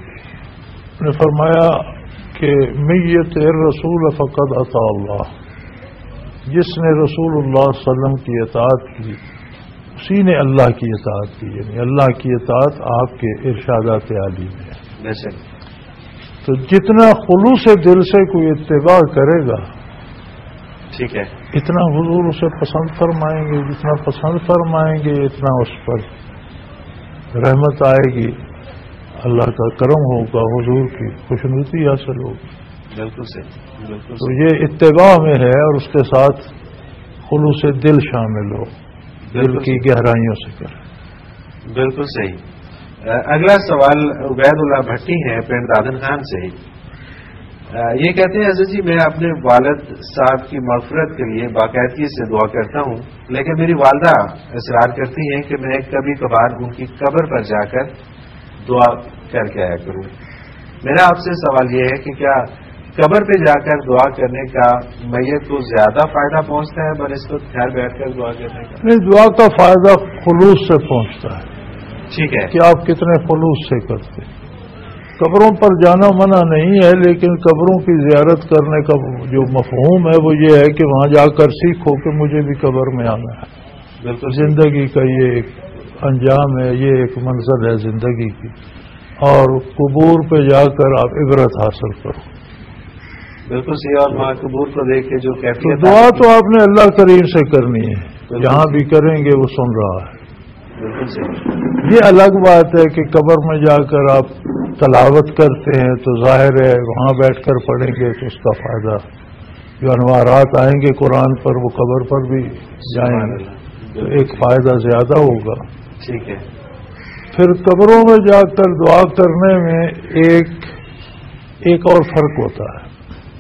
نے فرمایا کہ میت رسول فقد اطاع اللہ، جس نے رسول اللہ صلی اللہ علیہ وسلم کی اطاعت کی اسی نے اللہ کی اطاعت کی، یعنی اللہ کی اطاعت آپ کے ارشادات عالی میں ہے۔ بے شک۔ تو جتنا خلوص دل سے کوئی اتباع کرے گا، ٹھیک ہے، اتنا حضور اسے پسند فرمائیں گے، جتنا پسند فرمائیں گے اتنا اس پر رحمت آئے گی، اللہ کا کرم ہوگا، حضور کی خوشنودی حاصل ہوگی۔ بالکل صحیح، بالکل تو صحیح، یہ اتباع میں ہے، اور اس کے ساتھ خلوص دل شامل ہو، دل کی گہرائیوں سے کریں۔ بالکل صحیح۔ اگلا سوال عبید اللہ بھٹی ہے پنڈ دادن خان سے، یہ کہتے ہیں حضرت جی میں اپنے والد صاحب کی مغفرت کے لیے باقاعدگی سے دعا کرتا ہوں، لیکن میری والدہ اصرار کرتی ہیں کہ میں کبھی کبھار ان کی قبر پر جا کر دعا کر کے آیا کروں۔ میرا آپ سے سوال یہ ہے کہ کیا قبر پہ جا کر دعا کرنے کا میت کو زیادہ فائدہ پہنچتا ہے بنسبت گھر بیٹھ کر دعا کرنے کا؟ نہیں، دعا کا فائدہ خلوص سے پہنچتا ہے، ٹھیک ہے، کہ آپ کتنے خلوص سے کرتے۔ قبروں پر جانا منع نہیں ہے، لیکن قبروں کی زیارت کرنے کا جو مفہوم ہے وہ یہ ہے کہ وہاں جا کر سیکھو کہ مجھے بھی قبر میں آنا ہے۔ بالکل زندگی کا یہ ایک انجام ہے، یہ ایک منزل ہے زندگی کی، اور قبور پہ جا کر آپ عبرت حاصل کرو۔ بالکل صحیح، اور وہاں قبور کو دیکھ کے جو تو کیفیت دعا تو آپ نے اللہ کریم سے کرنی ہے، جہاں بھی کریں گے وہ سن رہا ہے۔ بالکل صحیح، یہ الگ بات ہے کہ قبر میں جا کر آپ تلاوت کرتے ہیں تو ظاہر ہے وہاں بیٹھ کر پڑھیں گے تو اس کا فائدہ، جو انوارات آئیں گے قرآن پر وہ قبر پر بھی جائیں گے تو ایک فائدہ زیادہ ہوگا۔ ٹھیک ہے، پھر قبروں میں جا کر دعا کرنے میں ایک ایک اور فرق ہوتا ہے،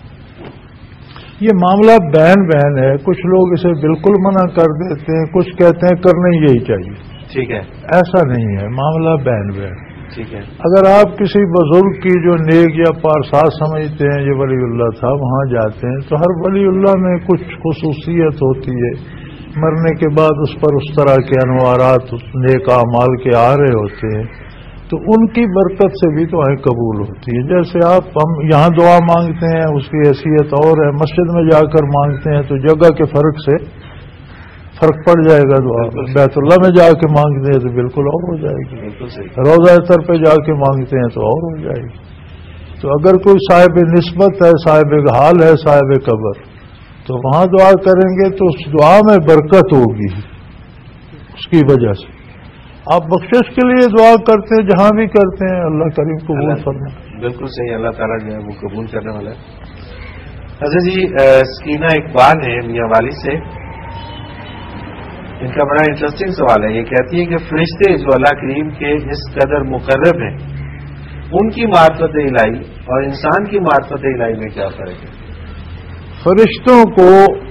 یہ معاملہ بہن بہن ہے، کچھ لوگ اسے بالکل منع کر دیتے ہیں، کچھ کہتے ہیں کرنا یہی چاہیے۔ ٹھیک ہے، ایسا نہیں ہے، معاملہ بہن بہن۔ ٹھیک ہے، اگر آپ کسی بزرگ کی جو نیک یا پارساز سمجھتے ہیں یہ ولی اللہ تھا، وہاں جاتے ہیں تو ہر ولی اللہ میں کچھ خصوصیت ہوتی ہے، مرنے کے بعد اس پر اس طرح کے انوارات نیک اعمال کے آ رہے ہوتے ہیں، تو ان کی برکت سے بھی دعائیں قبول ہوتی ہیں۔ جیسے آپ ہم یہاں دعا مانگتے ہیں اس کی حیثیت اور ہے، مسجد میں جا کر مانگتے ہیں تو جگہ کے فرق سے فرق پڑ جائے گا، دعا بیت اللہ میں جا کے مانگتے ہیں تو بالکل اور ہو جائے گی، بالکل صحیح، روضہ اطہر پہ جا کے مانگتے ہیں تو اور ہو جائے گی۔ تو اگر کوئی صاحب نسبت ہے، صاحب حال ہے، صاحب قبر، تو وہاں دعا کریں گے تو اس دعا میں برکت ہوگی اس کی وجہ سے۔ آپ بخشش کے لیے دعا کرتے ہیں، جہاں بھی کرتے ہیں اللہ کریم قبول فرمائے۔ بالکل صحیح، اللہ تعالیٰ جو ہے وہ قبول کرنے والا ہے۔ حضرت جی سکینہ اقبال ہے میاں والی سے، ان کا بڑا انٹرسٹنگ سوال ہے، یہ کہتی ہے کہ فرشتے جو اللہ کریم کے اس قدر مقرب ہیں ان کی معرفت الہی اور انسان کی معرفت الہی میں کیا فرق ہے؟ فرشتوں کو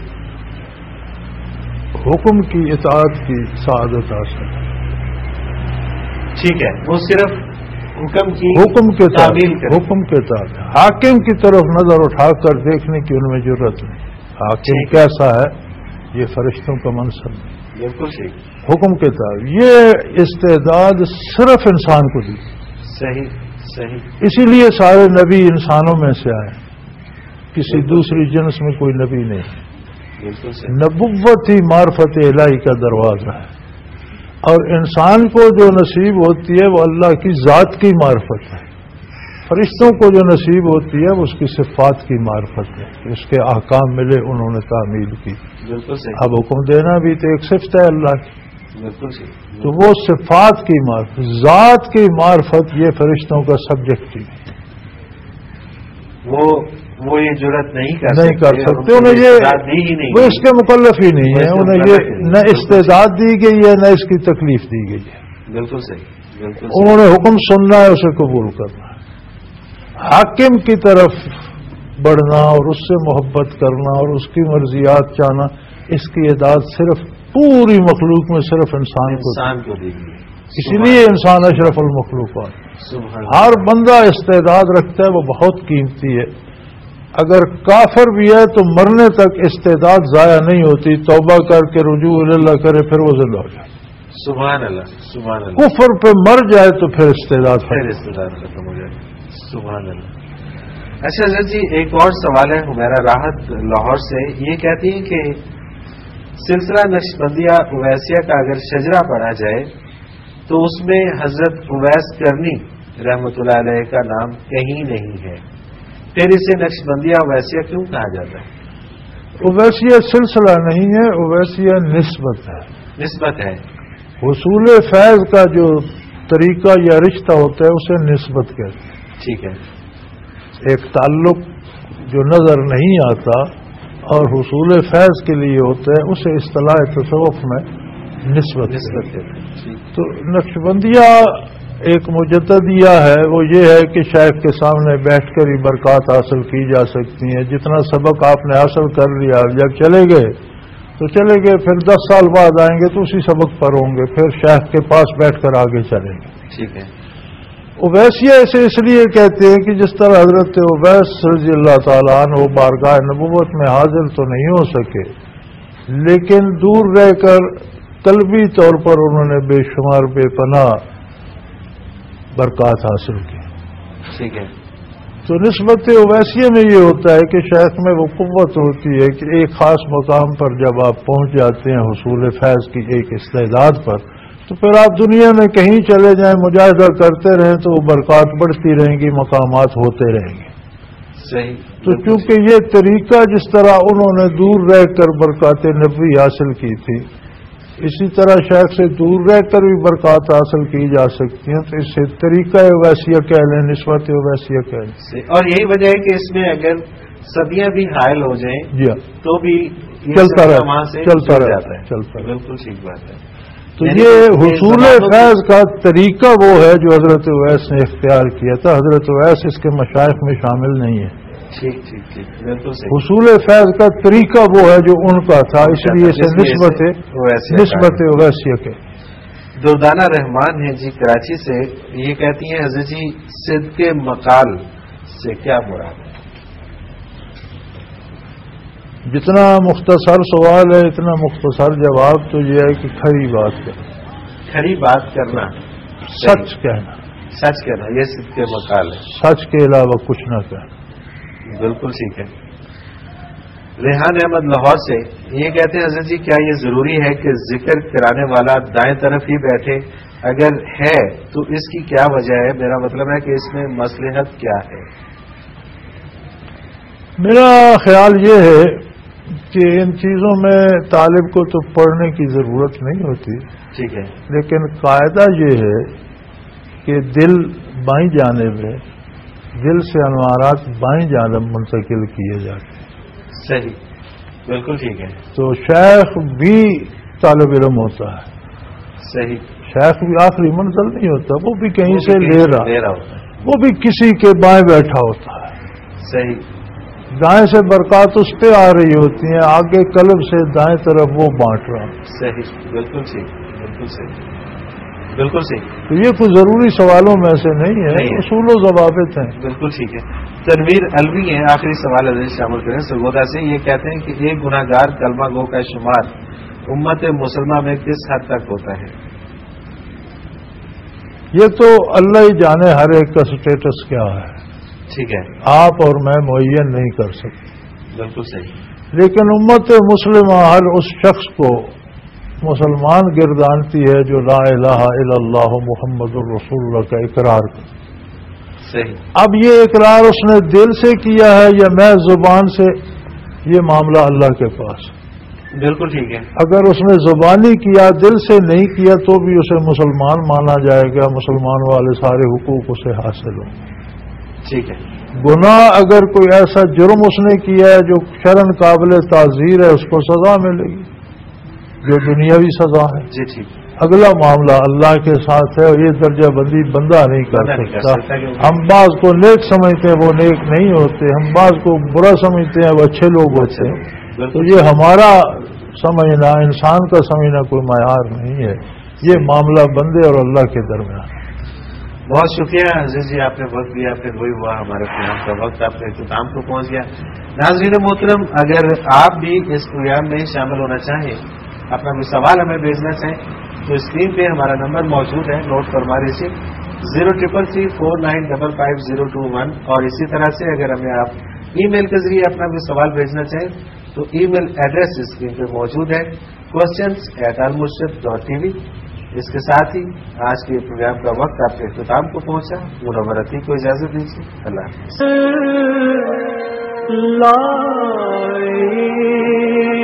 حکم کی اطاعت کی سعادت حاصل ہے، ٹھیک ہے، وہ صرف حکم کی حکم کے تعمیل تحت، کریں۔ حکم کے تحت حاکم کی طرف نظر اٹھا کر دیکھنے کی ان میں ضرورت نہیں، حاکم کیسا ہے یہ فرشتوں کا منصب ہے، بالکل صحیح، حکم کے تحت یہ استعداد صرف انسان کو دی، صحیح صحیح، اسی لیے سارے نبی انسانوں میں سے آئے، کسی دوسری جنس میں کوئی نبی نہیں۔ بالکل صحیح، نبوت ہی معرفت الہی کا دروازہ ہے، اور انسان کو جو نصیب ہوتی ہے وہ اللہ کی ذات کی معرفت ہے، فرشتوں کو جو نصیب ہوتی ہے وہ اس کی صفات کی معرفت ہے، اس کے احکام ملے انہوں نے تعمیل کی۔ بالکل صحیح، اب حکم دینا بھی تو ایک صفت ہے اللہ کی، بالکل صحیح، تو وہ صفات کی معرفت، ذات کی معرفت، یہ فرشتوں کا سبجیکٹ ہی ہے۔ وہ وہ یہ جرات نہیں کر نہیں کر سکتے، انہیں یہ وہ اس کے مکلف ہی نہیں ہے، انہیں یہ نہ استعداد دی گئی ہے نہ اس کی تکلیف دی گئی ہے۔ بالکل صحیح، بالکل انہوں نے حکم سننا ہے، اسے قبول کرنا ہے۔ حاکم کی طرف بڑھنا اور اس سے محبت کرنا اور اس کی مرضیات چاہنا، اس کی اطاعت صرف پوری مخلوق میں صرف انسان کو انسان کو دی گئی، اسی لیے انسان اشرف المخلوقات۔ ہر بندہ استعداد رکھتا ہے، وہ بہت قیمتی ہے۔ اگر کافر بھی ہے تو مرنے تک استعداد ضائع نہیں ہوتی، توبہ کر کے رجوع اللہ کرے پھر وہ زندہ ہو جائے۔ سبحان اللہ، سبحان اللہ۔ کفر پہ مر جائے تو پھر استعداد پھر استعداد ختم ہو جائے۔ سبحان اللہ۔ اچھا حضرت جی، ایک اور سوال ہے ہمیرا راحت لاہور سے، یہ کہتی ہیں کہ سلسلہ نقشبندیہ اویسیہ کا اگر شجرہ پڑھا جائے تو اس میں حضرت اویس کرنی رحمۃ اللہ علیہ کا نام کہیں نہیں ہے، پھر اسے نقشبندیہ اویسیہ کیوں کہا جاتا ہے؟ اویسیہ سلسلہ نہیں ہے، اویسیہ نسبت ہے۔ نسبت ہے۔ حصول فیض کا جو طریقہ یا رشتہ ہوتا ہے اسے نسبت کہتے ہیں۔ ٹھیک ہے۔ ایک تعلق جو نظر نہیں آتا اور حصول فیض کے لیے ہوتا ہے اسے اصطلاح تصوف میں نسبت نسبت ہے۔ تو نقشبندیہ ایک مجددیہ ہے، وہ یہ ہے کہ شیخ کے سامنے بیٹھ کر ہی برکات حاصل کی جا سکتی ہیں۔ جتنا سبق آپ نے حاصل کر لیا، جب چلے گئے تو چلے گئے، پھر دس سال بعد آئیں گے تو اسی سبق پر ہوں گے، پھر شیخ کے پاس بیٹھ کر آگے چلیں گے۔ ٹھیک ہے۔ اویسیہ اسے اس لیے کہتے ہیں کہ جس طرح حضرت اویس رضی اللہ تعالیٰ عنہ بارگاہ نبوت میں حاضر تو نہیں ہو سکے، لیکن دور رہ کر قلبی طور پر انہوں نے بے شمار بے پناہ برکات حاصل کی۔ ٹھیک ہے۔ تو نسبت اویسیہ میں یہ ہوتا ہے کہ شیخ میں وہ قوت ہوتی ہے کہ ایک خاص مقام پر جب آپ پہنچ جاتے ہیں حصول فیض کی ایک استعداد پر، تو پھر آپ دنیا میں کہیں چلے جائیں، مجاہدہ کرتے رہیں تو وہ برکات بڑھتی رہیں گی، مقامات ہوتے رہیں گے۔ صحیح۔ تو چونکہ یہ طریقہ جس طرح انہوں نے دور رہ کر برکات نبوی حاصل کی تھی، اسی طرح شیخ سے دور رہ کر بھی برکات حاصل کی جا سکتی ہیں، تو اس سے طریقہ اویسیہ کہہ لیں، نسبت اویسیہ کہہ لیں۔ اور یہی وجہ ہے کہ اس میں اگر صدیاں بھی حائل ہو جائیں جی تو بھی چلتا رہے وہاں سے چلتا جاتا ہے۔ چلتا رہے۔ بالکل ٹھیک بات ہے۔ تو یہ حصول فیض کا طریقہ وہ ہے جو حضرت اویس نے اختیار کیا تھا۔ حضرت اویس اس کے مشائخ میں شامل نہیں ہے۔ ٹھیک ٹھیک ٹھیک، بالکل صحیح۔ حصول فیض کا طریقہ وہ ہے جو ان کا تھا، اس لیے اسے نسبت نسبت اویسیہ کے۔ دردانہ رحمان ہے جی کراچی سے، یہ کہتی ہیں حضرت جی صدق مقال سے کیا مراد ہے؟ جتنا مختصر سوال ہے اتنا مختصر جواب تو یہ ہے کہ کھری بات کرنا، کھری بات کرنا، سچ کہنا، سچ کہنا، یہ صدق مقال ہے، سچ کے علاوہ کچھ نہ کہنا۔ بالکل ٹھیک ہے۔ ریحان احمد لاہور سے یہ کہتے ہیں حضرت جی کیا یہ ضروری ہے کہ ذکر کرانے والا دائیں طرف ہی بیٹھے؟ اگر ہے تو اس کی کیا وجہ ہے؟ میرا مطلب ہے کہ اس میں مصلحت کیا ہے؟ میرا خیال یہ ہے کہ ان چیزوں میں طالب کو تو پڑھنے کی ضرورت نہیں ہوتی، ٹھیک ہے، لیکن قاعدہ یہ ہے کہ دل بائیں جانب ہے، دل سے انوارات بائیں جانب منتقل کیے جاتے ہیں۔ صحیح، بالکل ٹھیک ہے۔ تو شیخ بھی طالب علم ہوتا ہے، صحیح، شیخ بھی آخری منزل نہیں ہوتا، وہ بھی کہیں سے لے رہا ہوتا ہے، وہ بھی کسی کے بائیں بیٹھا ہوتا ہے۔ صحیح، دائیں سے برکات اس پہ آ رہی ہوتی ہیں، آگے قلب سے دائیں طرف وہ بانٹ رہا۔ صحیح، بالکل ٹھیک، بالکل صحیح، بالکل صحیح۔ تو یہ کوئی ضروری سوالوں میں سے نہیں ہے، اصول و ضوابط ہیں۔ بالکل ٹھیک ہے۔ تنویر الوی ہیں، آخری سوال حضرت شامل کریں سرگودا سے، یہ کہتے ہیں کہ ایک گناہ گار کلمہ گو کا شمار امت مسلمہ میں کس حد تک ہوتا ہے؟ یہ تو اللہ ہی جانے ہر ایک کا سٹیٹس کیا ہے، ٹھیک ہے، آپ اور میں معین نہیں کر سکتے، بالکل صحیح، لیکن امت مسلمہ ہر اس شخص کو مسلمان گردانتی ہے جو لا الہ الا اللہ محمد الرسول اللہ کا اقرار کرے۔ صحیح۔ اب یہ اقرار اس نے دل سے کیا ہے یا میں زبان سے، یہ معاملہ اللہ کے پاس۔ بالکل ٹھیک ہے۔ اگر اس نے زبانی کیا دل سے نہیں کیا تو بھی اسے مسلمان مانا جائے گا، مسلمان والے سارے حقوق اسے حاصل ہوں۔ ٹھیک ہے۔ गुनाह अगर कोई ऐसा जुर्म उसने किया है जो शरन काबिल ताज़ीर है, उसको सजा मिलेगी, जो दुनियावी सजा है। जी ठीक। अगला मामला अल्लाह के साथ है, और ये दर्जा बंदी बंदा नहीं कर सकता। हम बाज को नेक समझते हैं, वो नेक नहीं होते, हम बाज को बुरा समझते हैं, वो अच्छे लोग होते हैं। तो ये हमारा समझना, इंसान का समझना कोई मायार नहीं है, ये मामला बंदे और अल्लाह के दरमियान। बहुत शुक्रिया अजीज जी, आपने वक्त दिया, आपने वही हुआ हमारे प्रोग्राम का वक्त आपने इख्तिताम को पहुंच गया। नाज़रीन मोहतरम, अगर आप भी इस प्रोग्राम में शामिल होना चाहें, अपना कोई सवाल हमें भेजना चाहें, तो स्क्रीन पे हमारा नंबर मौजूद है, नोट फरमा लीजिए, zero triple three four nine double five zero two one. और इसी तरह से अगर हमें आप ई मेल के जरिए अपना कोई सवाल भेजना चाहें तो ई मेल एड्रेस स्क्रीन पे मौजूद है, क्वेश्चंस एट अल मुर्शिद डॉट टी वी। इसके साथ ही आज के प्रोग्राम का वक्त आपके इख्तिताम को पहुंचा। मुनव्वर अतीक को इजाजत दीजिए, अल्लाह हाफ़िज़। लाई